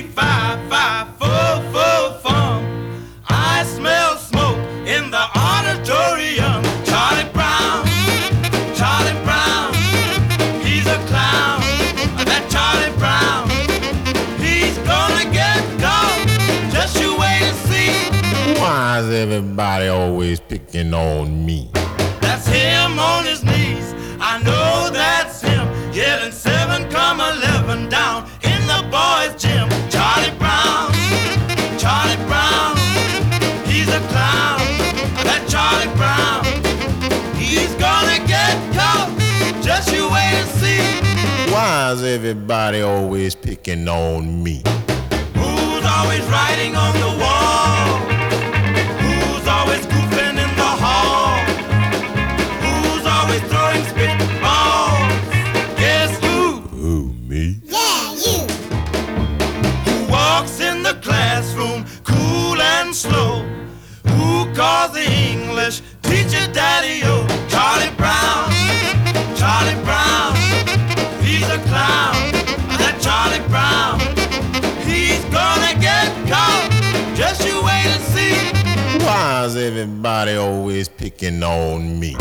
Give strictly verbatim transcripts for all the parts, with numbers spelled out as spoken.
three, five, five, four, four, fun. I smell smoke in the auditorium. Charlie Brown, Charlie Brown, he's a clown. That Charlie Brown, he's gonna get caught. Just you wait and see. Why is everybody always picking on me? That's him on his knees. I know that's him. Yelling seven comma eleven down in the boys' gym. Charlie Brown, Charlie Brown, he's a clown. That Charlie Brown, he's gonna get caught. Just you wait and see. Why is everybody always picking on me? Who's always writing on the wall? Who's always goofing in the hall? Who's always throwing spitballs? Guess who? Who, me? Yeah, you. Who walks in the classroom cool and slow? Who calls the English teacher daddy-o? Charlie Brown, Charlie Brown, he's a clown. That Charlie Brown, he's gonna get caught. Just you wait and see. Why is everybody always picking on me?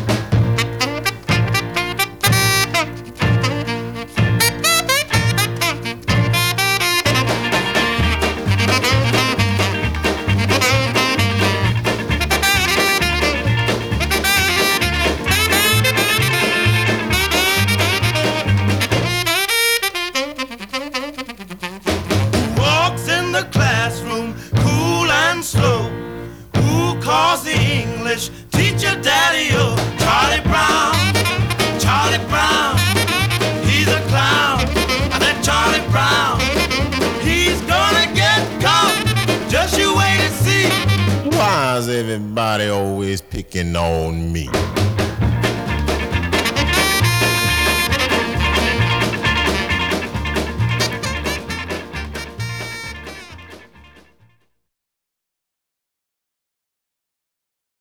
Walks in the classroom cool and slow. Who calls the English teacher daddy-o? Charlie Brown, Charlie Brown, he's a clown. That Charlie Brown, he's gonna get caught. Just you wait and see. Why is everybody always picking on me?